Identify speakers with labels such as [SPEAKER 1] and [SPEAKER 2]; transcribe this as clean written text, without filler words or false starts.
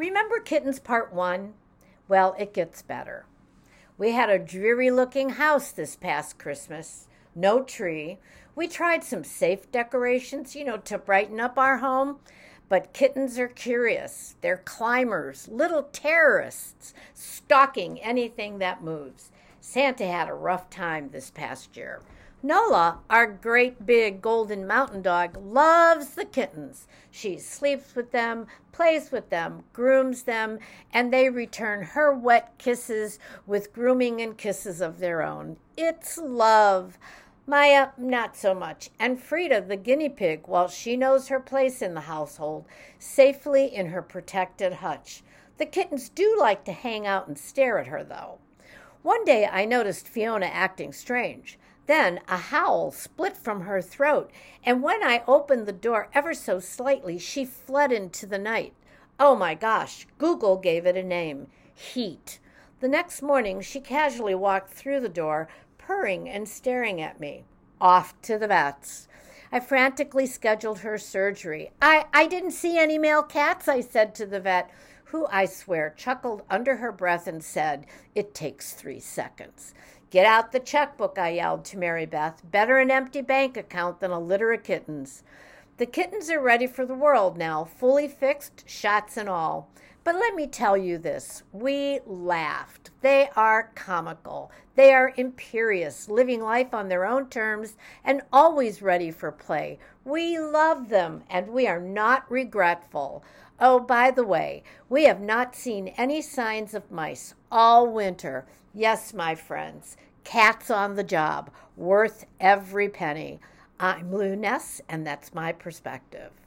[SPEAKER 1] Remember Kittens Part 1? Well, it gets better. We had a dreary looking house this past Christmas. No tree. We tried some safe decorations, to brighten up our home. But kittens are curious. They're climbers, little terrorists, stalking anything that moves. Santa had a rough time this past year. Nola, our great big golden mountain dog, loves the kittens. She sleeps with them, plays with them, grooms them, and they return her wet kisses with grooming and kisses of their own. It's love. Maya, not so much, and Frida, the guinea pig, well, she knows her place in the household, safely in her protected hutch. The kittens do like to hang out and stare at her, though. One day I noticed Fiona acting strange. Then a howl split from her throat, and when I opened the door ever so slightly, she fled into the night. Oh my gosh, Google gave it a name, heat. The next morning, she casually walked through the door, purring and staring at me. Off to the vets. I frantically scheduled her surgery. I didn't see any male cats, I said to the vet, who, I swear, chuckled under her breath and said, "It takes 3 seconds." "Get out the checkbook," I yelled to Mary Beth. "Better an empty bank account than a litter of kittens." The kittens are ready for the world now, fully fixed, shots and all. But let me tell you this, we laughed. They are comical. They are imperious, living life on their own terms and always ready for play. We love them, and we are not regretful. Oh, by the way, we have not seen any signs of mice all winter. Yes, my friends, cats on the job, worth every penny. I'm Lou Ness, and that's my perspective.